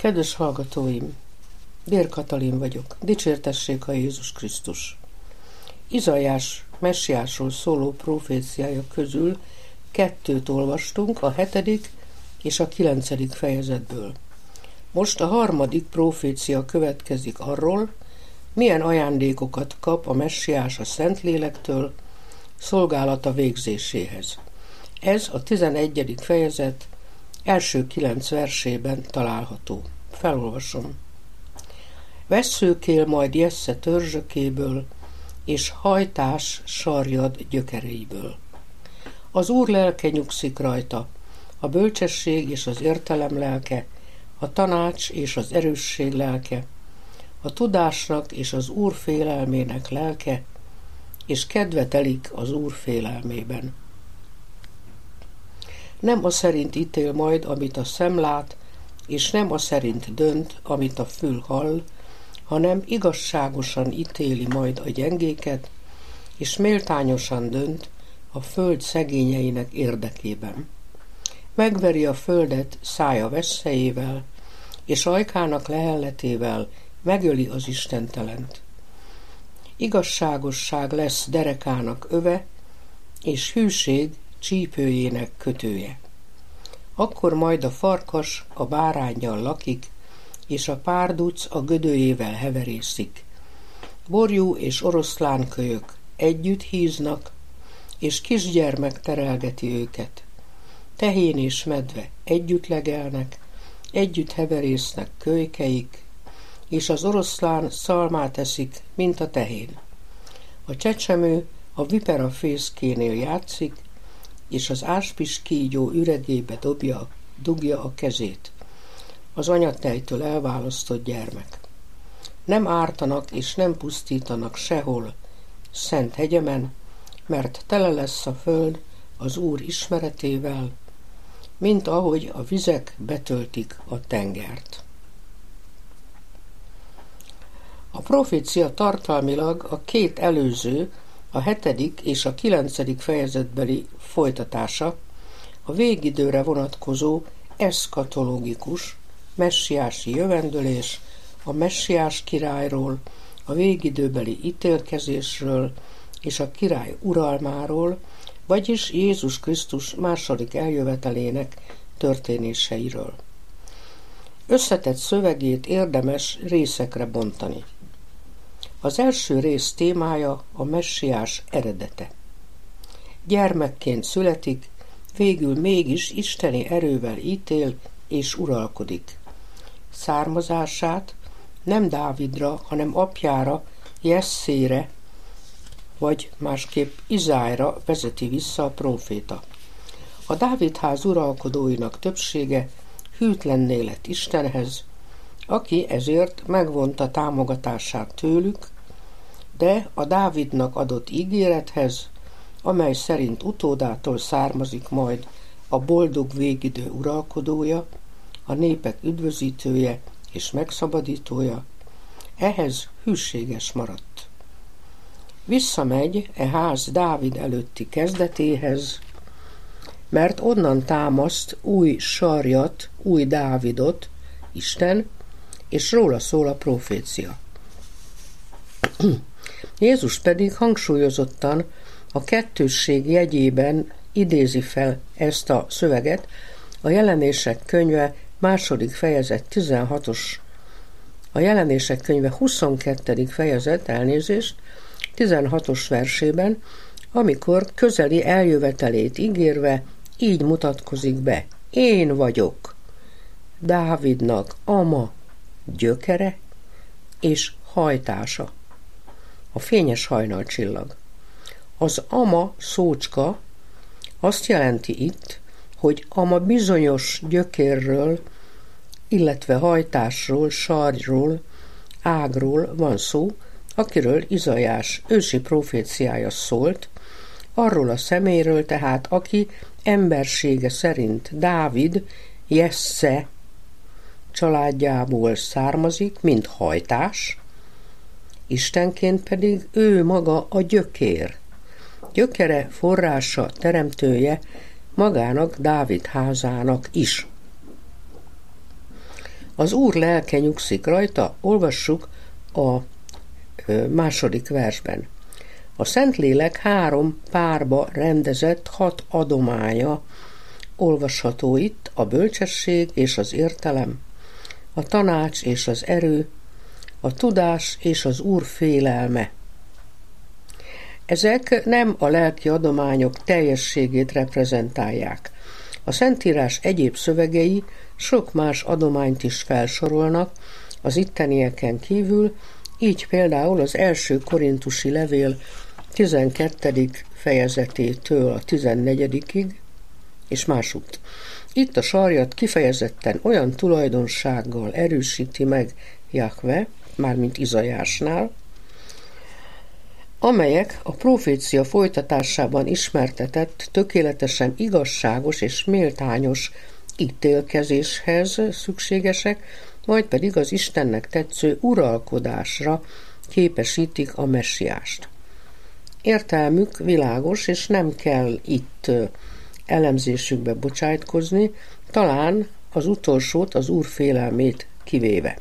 Kedves hallgatóim, Bér Katalin vagyok. Dicsértessék a Jézus Krisztus. Izaiás messiásról szóló proféciája közül 2 olvastunk, a 7. és a 9. fejezetből. Most a 3. profécia következik arról, milyen ajándékokat kap a messiás a Szentlélektől szolgálata végzéséhez. Ez a 11. fejezet első 9 versében található. Felolvasom. Vesszőkél majd Jessze törzsökéből, és hajtás sarjad gyökereiből. Az Úr lelke nyugszik rajta, a bölcsesség és az értelem lelke, a tanács és az erősség lelke, a tudásnak és az Úr félelmének lelke, és kedve telik az Úr félelmében. Nem aszerint ítél majd, amit a szem lát, és nem aszerint dönt, amit a fül hall, hanem igazságosan ítéli majd a gyengéket, és méltányosan dönt a föld szegényeinek érdekében. Megveri a földet szája vesszejével, és ajkának lehelletével megöli az istentelent. Igazságosság lesz derekának öve, és hűség csípőjének kötője. Akkor majd a farkas a báránnyal lakik, és a párduc a gödőjével heverészik. Borjú és oroszlánkölyök együtt híznak, és kisgyermek terelgeti őket. Tehén és medve együtt legelnek, együtt heverésznek kölykeik, és az oroszlán szalmát eszik, mint a tehén. A csecsemő a vipera fészkénél játszik, és az áspis kígyó üregébe dugja a kezét. Az anyatejtől elválasztott gyermek. Nem ártanak és nem pusztítanak sehol szent hegyemen, mert tele lesz a föld az Úr ismeretével, mint ahogy a vizek betöltik a tengert. A profécia tartalmilag a 2 előző, a 7. és a 9. fejezetbeli folytatása, a végidőre vonatkozó eszkatológikus, messiási jövendőlés, a messiás királyról, a végidőbeli ítélkezésről és a király uralmáról, vagyis Jézus Krisztus második eljövetelének történéseiről. Összetett szövegét érdemes részekre bontani. Az első rész témája a messiás eredete. Gyermekként születik, végül mégis isteni erővel ítél és uralkodik. Származását nem Dávidra, hanem apjára, Jesszére, vagy másképp Izájra vezeti vissza a próféta. A Dávidház uralkodóinak többsége hűtlenné lett Istenhez, aki ezért megvonta támogatását tőlük, de a Dávidnak adott ígérethez, amely szerint utódától származik majd a boldog végidő uralkodója, a népek üdvözítője és megszabadítója, ehhez hűséges maradt. Visszamegy e ház Dávid előtti kezdetéhez, mert onnan támaszt új sarjat, új Dávidot, Isten, és róla szól a profécia. Jézus pedig hangsúlyozottan a kettősség jegyében idézi fel ezt a szöveget, a Jelenések könyve 2. fejezet 22. fejezet, 16. versében, amikor közeli eljövetelét ígérve így mutatkozik be. Én vagyok Dávidnak ama, gyökere és hajtása. A fényes hajnalcsillag. Az ama szócska azt jelenti itt, hogy ama bizonyos gyökérről, illetve hajtásról, sarjról, ágról van szó, akiről Izaiás ősi proféciája szólt, arról a személyről tehát, aki embersége szerint Dávid, Jessze családjából származik, mint hajtás, Istenként pedig ő maga a gyökér. Gyökere, forrása, teremtője magának Dávid házának is. Az Úr lelke nyugszik rajta, olvassuk a második versben. A Szentlélek 3 párba rendezett 6 adománya olvasható itt: a bölcsesség és az értelem, a tanács és az erő, a tudás és az Úr félelme. Ezek nem a lelki adományok teljességét reprezentálják. A Szentírás egyéb szövegei sok más adományt is felsorolnak az ittenieken kívül, így például az első korintusi levél 12. fejezetétől a 14-ig, és másutt. Itt a sarjat kifejezetten olyan tulajdonsággal erősíti meg Jahve, mármint Izaiásnál, amelyek a profécia folytatásában ismertetett, tökéletesen igazságos és méltányos ítélkezéshez szükségesek, majd pedig az Istennek tetsző uralkodásra képesítik a messiást. Értelmük világos, és nem kell itt elemzésükbe bocsájtkozni, talán az utolsót, az Úr félelmét kivéve.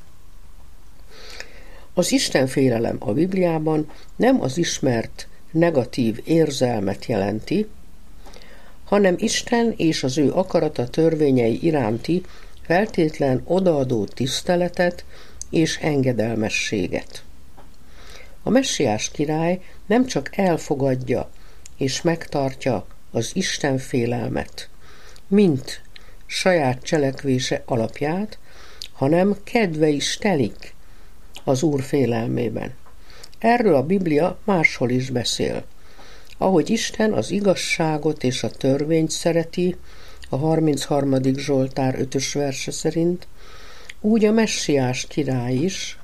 Az Isten félelem a Bibliában nem az ismert negatív érzelmet jelenti, hanem Isten és az ő akarata törvényei iránti feltétlen odaadó tiszteletet és engedelmességet. A messiás király nem csak elfogadja és megtartja az Isten félelmet, mint saját cselekvése alapját, hanem kedve is telik az Úr félelmében. Erről a Biblia máshol is beszél. Ahogy Isten az igazságot és a törvényt szereti, a 33. Zsoltár 5. verse szerint, úgy a messiás király is,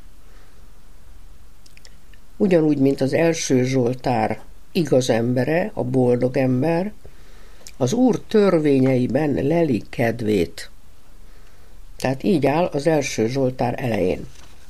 ugyanúgy, mint az első Zsoltár igaz embere, a boldog ember, az Úr törvényeiben leli kedvét. Tehát így áll az első Zsoltár elején.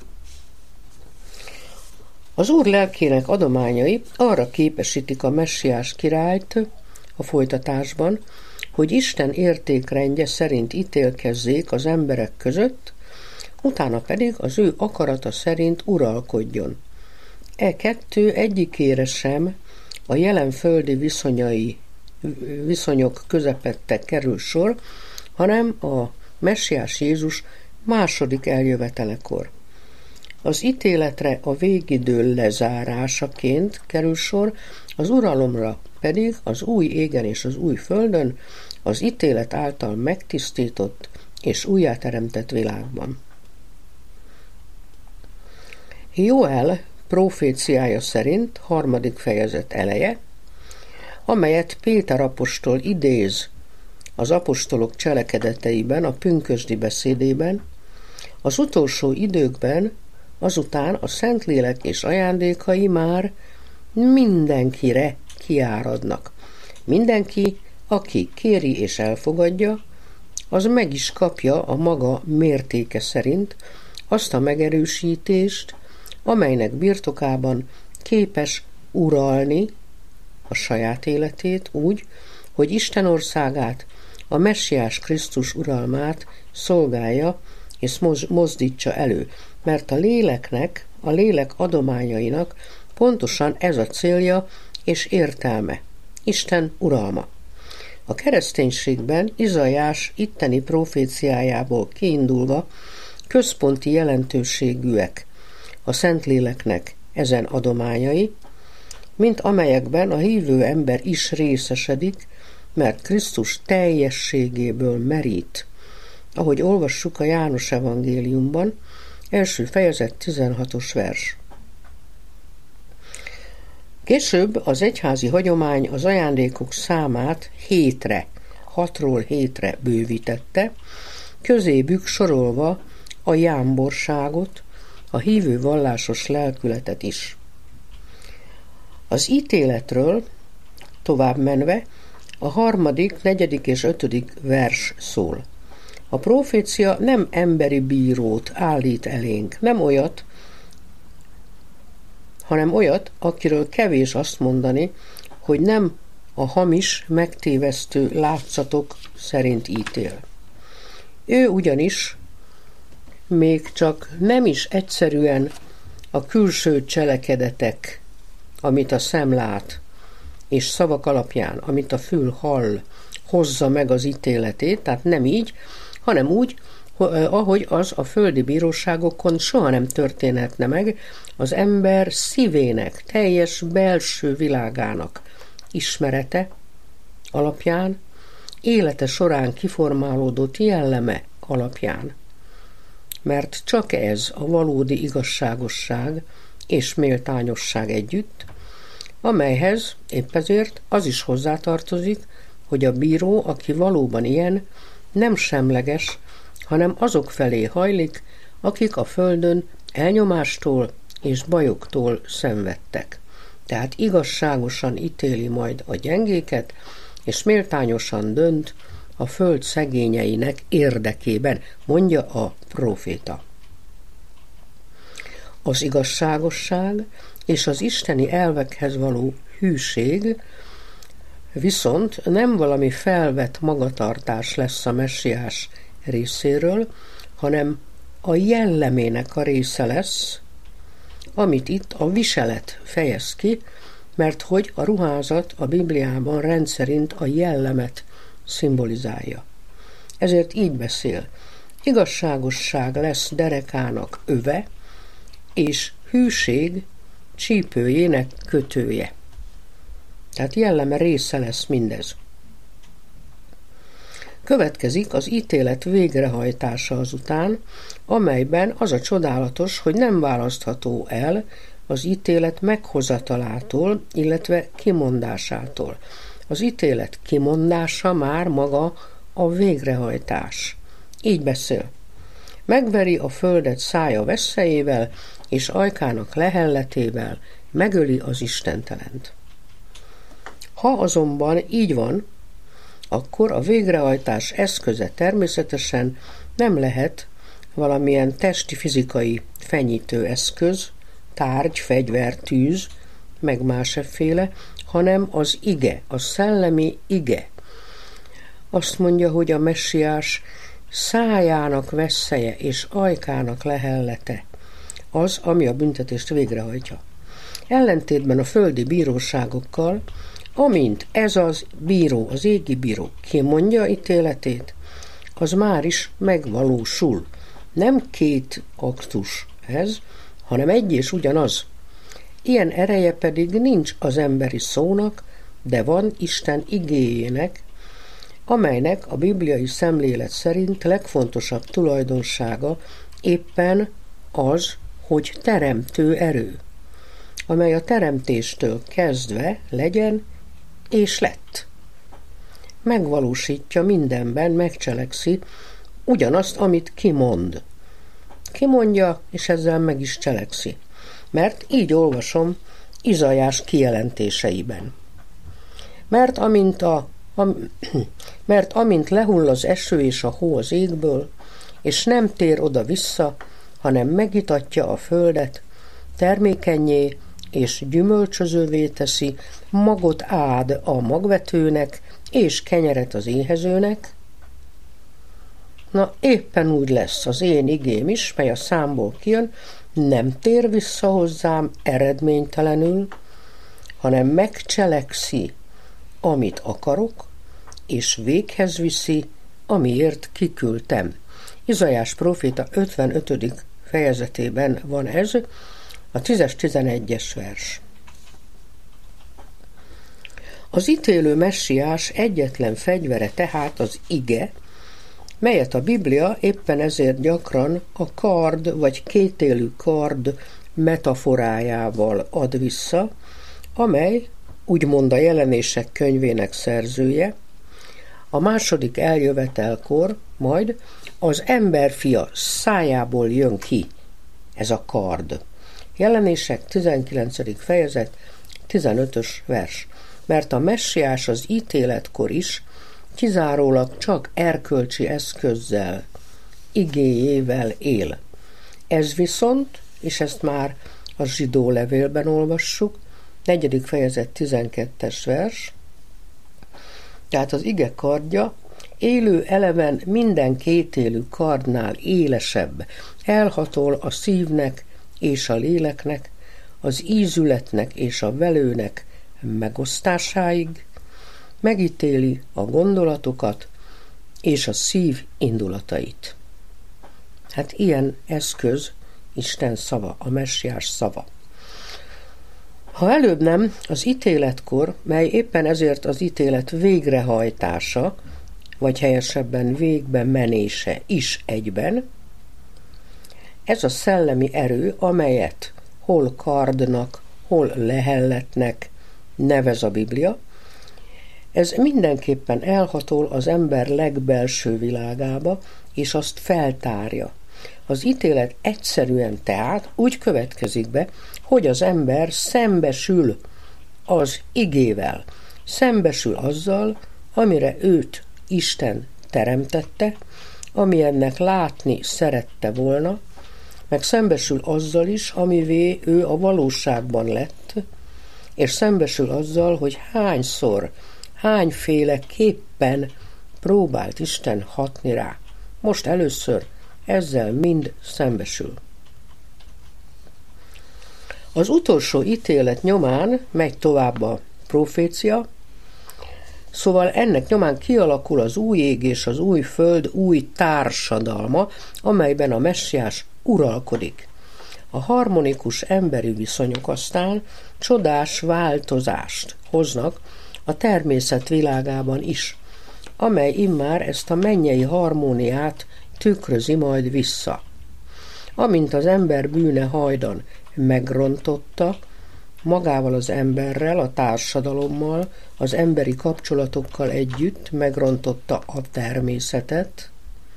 Az Úr lelkének adományai arra képesítik a messiás királyt a folytatásban, hogy Isten értékrendje szerint ítélkezzék az emberek között, utána pedig az ő akarata szerint uralkodjon. E kettő egyikére sem a jelen földi viszonyok közepette kerül sor, hanem a messiás Jézus második eljövetelekor. Az ítéletre a végidő lezárásaként kerül sor, az uralomra pedig az új égen és az új földön, az ítélet által megtisztított és újjáteremtett világban. Jóel proféciája szerint 3. fejezet eleje, amelyet Péter apostol idéz az apostolok cselekedeteiben, a pünkösdi beszédében, az utolsó időkben azután a Szentlélek és ajándékai már mindenkire kiáradnak. Mindenki, aki kéri és elfogadja, az meg is kapja a maga mértéke szerint azt a megerősítést, amelynek birtokában képes uralni a saját életét úgy, hogy Isten országát, a messiás Krisztus uralmát szolgálja és mozdítsa elő, mert a léleknek, a lélek adományainak pontosan ez a célja és értelme, Isten uralma. A kereszténységben Izaiás itteni proféciájából kiindulva központi jelentőségűek a Szentléleknek ezen adományai, mint amelyekben a hívő ember is részesedik, mert Krisztus teljességéből merít, ahogy olvassuk a János evangéliumban, első fejezet 16. vers. Később az egyházi hagyomány az ajándékok számát 6-ról 7-re bővítette, közébük sorolva a jámborságot, a hívő vallásos lelkületet is. Az ítéletről tovább menve a 3., 4. és 5. vers szól. A profécia nem emberi bírót állít elénk, nem olyat, hanem olyat, akiről kevés azt mondani, hogy nem a hamis, megtévesztő látszatok szerint ítél. Ő ugyanis még csak nem is egyszerűen a külső cselekedetek, amit a szem lát, és szavak alapján, amit a fül hall, hozza meg az ítéletét, tehát nem így, hanem úgy, ahogy az a földi bíróságokon soha nem történhetne meg, az ember szívének, teljes belső világának ismerete alapján, élete során kiformálódott jelleme alapján. Mert csak ez a valódi igazságosság és méltányosság együtt, amelyhez épp ezért az is hozzátartozik, hogy a bíró, aki valóban ilyen, nem semleges, hanem azok felé hajlik, akik a földön elnyomástól és bajoktól szenvedtek. Tehát igazságosan ítéli majd a gyengéket, és méltányosan dönt a föld szegényeinek érdekében, mondja a próféta. Az igazságosság és az isteni elvekhez való hűség viszont nem valami felvett magatartás lesz a messiás részéről, hanem a jellemének a része lesz, amit itt a viselet fejez ki, mert hogy a ruházat a Bibliában rendszerint a jellemet szimbolizálja. Ezért így beszél: igazságosság lesz derekának öve, és hűség csípőjének kötője. Tehát jelleme része lesz mindez. Következik az ítélet végrehajtása azután, amelyben az a csodálatos, hogy nem választható el az ítélet meghozatalától, illetve kimondásától. Az ítélet kimondása már maga a végrehajtás. Így beszél: megveri a földet szája veszélyével, és ajkának lehelletével megöli az istentelent. Ha azonban így van, akkor a végrehajtás eszköze természetesen nem lehet valamilyen testi, fizikai fenyítő eszköz, tárgy, fegyver, tűz, meg másféle, hanem az ige, a szellemi ige. Azt mondja, hogy a messiás szájának vesszeje és ajkának lehellete az, ami a büntetést végrehajtja. Ellentétben a földi bíróságokkal, amint ez az bíró, az égi bíró kimondja ítéletét, az már is megvalósul. Nem két aktus ez, hanem egy és ugyanaz. Ilyen ereje pedig nincs az emberi szónak, de van Isten igéjének, amelynek a bibliai szemlélet szerint legfontosabb tulajdonsága éppen az, hogy teremtő erő, amely a teremtéstől kezdve legyen és lett. Megvalósítja mindenben, megcselekszi ugyanazt, amit kimond. Kimondja, és ezzel meg is cselekszi. Mert így olvasom Izaiás kijelentéseiben. Mert amint lehull az eső és a hó az égből, és nem tér oda-vissza, hanem megitatja a földet, termékennyé és gyümölcsözővé teszi, magot ád a magvetőnek, és kenyeret az éhezőnek, na éppen úgy lesz az én igém is, mely a számból kijön, nem tér vissza hozzám eredménytelenül, hanem megcselekszi, amit akarok, és véghez viszi, amiért kiküldtem. Izaiás próféta 55. fejezetében van ez, a 10-11 vers. Az ítélő messiás egyetlen fegyvere tehát az ige, melyet a Biblia éppen ezért gyakran a kard vagy kétélű kard metaforájával ad vissza, amely, úgymond a Jelenések könyvének szerzője, a második eljövetelkor majd az emberfia szájából jön ki ez a kard. Jelenések 19. fejezet 15. vers. Mert a messiás az ítéletkor is kizárólag csak erkölcsi eszközzel, igéjével él. Ez viszont, és ezt már a zsidó levélben olvassuk, 4. fejezet 12. vers, tehát az ige kardja élő eleven minden kétélű kardnál élesebb, elhatol a szívnek és a léleknek, az ízületnek és a velőnek megosztásáig, megítéli a gondolatokat és a szív indulatait. Hát ilyen eszköz Isten szava, a messiás szava. Ha előbb nem, az ítéletkor, mely éppen ezért az ítélet végrehajtása, vagy helyesebben végbe menése is egyben, ez a szellemi erő, amelyet hol kardnak, hol lehelletnek nevez a Biblia, ez mindenképpen elhatol az ember legbelső világába, és azt feltárja. Az ítélet egyszerűen tehát úgy következik be, hogy az ember szembesül az igével, szembesül azzal, amire őt Isten teremtette, ami ennek látni szerette volna, meg szembesül azzal is, amivé ő a valóságban lett, és szembesül azzal, hogy hányszor, hányféleképpen próbált Isten hatni rá. Most először ezzel mind szembesül. Az utolsó ítélet nyomán megy tovább a profécia, szóval ennek nyomán kialakul az új ég és az új föld új társadalma, amelyben a messiás uralkodik. A harmonikus emberi viszonyok aztán csodás változást hoznak a természet világában is, amely immár ezt a mennyei harmóniát tükrözi majd vissza. Amint az ember bűne hajdan megrontotta, magával az emberrel, a társadalommal, az emberi kapcsolatokkal együtt megrontotta a természetet,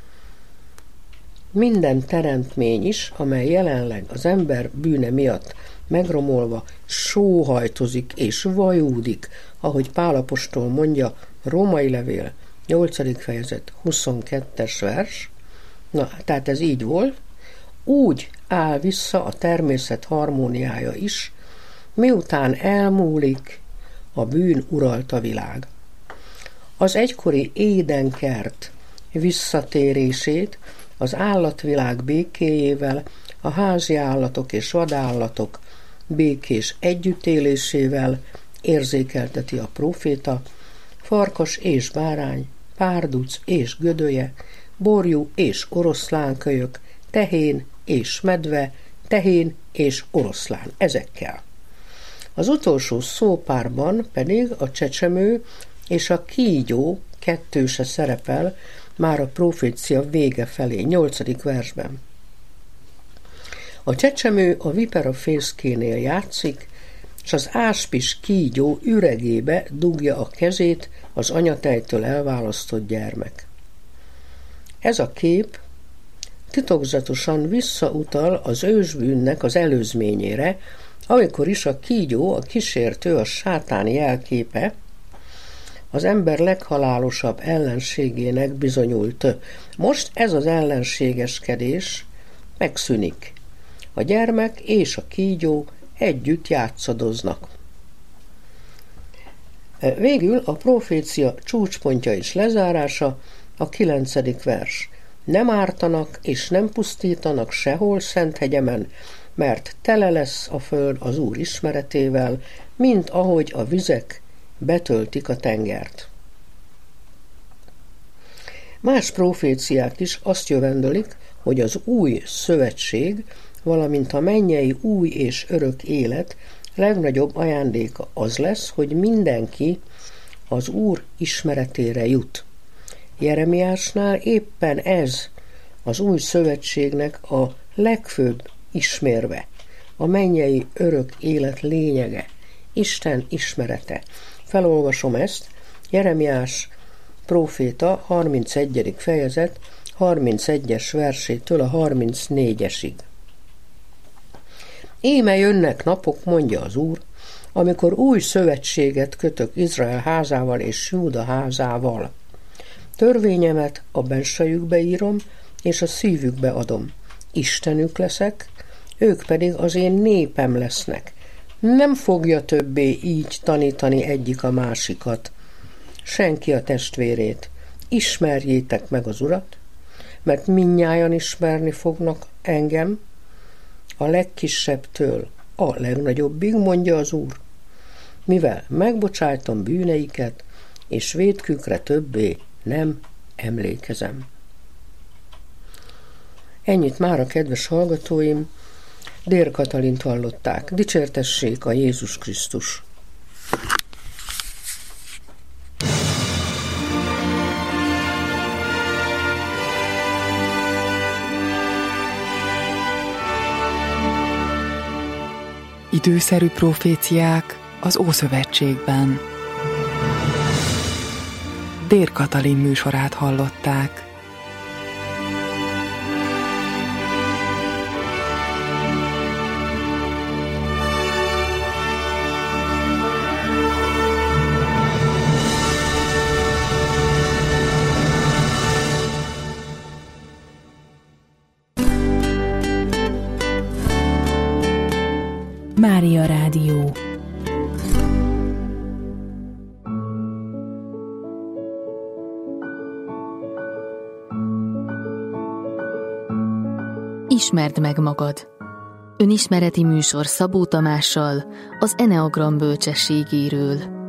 minden teremtmény is, amely jelenleg az ember bűne miatt megromolva sóhajtozik és vajúdik, ahogy Pál apostol mondja, Római levél, 8. fejezet, 22. vers, na, tehát ez így volt, úgy áll vissza a természet harmóniája is, miután elmúlik a bűn uralta világ. Az egykori édenkert visszatérését az állatvilág békéjével, a házi állatok és vadállatok békés együttélésével érzékelteti a próféta, farkas és bárány, párduc és gödöje, borjú és oroszlánkölyök, tehén és medve, tehén és oroszlán, ezekkel. Az utolsó szópárban pedig a csecsemő és a kígyó kettőse szerepel már a profécia vége felé, 8. versben. A csecsemő a vipera fészkénél játszik, és az áspis kígyó üregébe dugja a kezét az anyatejtől elválasztott gyermek. Ez a kép titokzatosan visszautal az ősbűnnek az előzményére, amikor is a kígyó, a kísértő, a sátán jelképe az ember leghalálosabb ellenségének bizonyult. Most ez az ellenségeskedés megszűnik. A gyermek és a kígyó együtt játszadoznak. Végül a profécia csúcspontja és lezárása a 9. vers. Nem ártanak és nem pusztítanak sehol szent hegyemen, mert tele lesz a föld az Úr ismeretével, mint ahogy a vizek betöltik a tengert. Más proféciák is azt jövendölik, hogy az új szövetség, valamint a mennyei új és örök élet legnagyobb ajándéka az lesz, hogy mindenki az Úr ismeretére jut. Jeremiásnál éppen ez az új szövetségnek a legfőbb ismérve, a mennyei örök élet lényege, Isten ismerete. Felolvasom ezt, Jeremiás próféta 31. fejezet 31-es versétől a 34-esig. Íme jönnek napok, mondja az Úr, amikor új szövetséget kötök Izrael házával és Júda házával. Törvényemet a bensejükbe írom, és a szívükbe adom. Istenük leszek, ők pedig az én népem lesznek. Nem fogja többé így tanítani egyik a másikat, senki a testvérét, ismerjétek meg az Urat, mert mindnyájan ismerni fognak engem, a legkisebbtől a legnagyobbig, mondja az Úr, mivel megbocsájtom bűneiket, és vétkükre többé nem emlékezem. Ennyit mára, kedves hallgatóim, Dér Katalint hallották. Dicsértessék a Jézus Krisztus! Időszerű proféciák az Ószövetségben. Dér Katalin műsorát hallották. Mária Rádió. Ismerd meg magad. Önismereti műsor Szabó Tamással az Eneagram bölcsességéről.